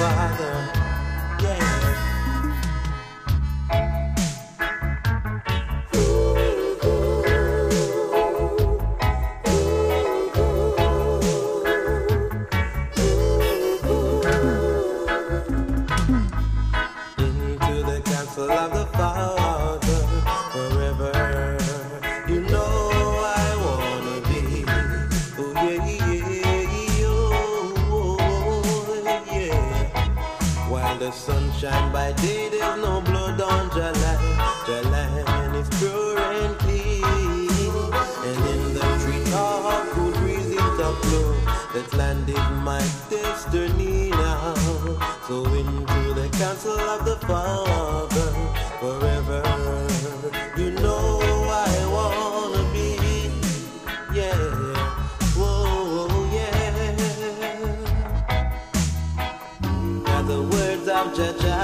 Father. Yeah. Into the council of the Father forever. You know I wanna be. Oh yeah, yeah, oh yeah. While the sun shines by day, there's no blood on Jalan. Jalan is pure and clean, and in the treetop, cool breezes are blow. That land is my destiny now. So into the council of the Father forever. You know I wanna be. Yeah. Whoa, yeah. Now the words of Jah Jah.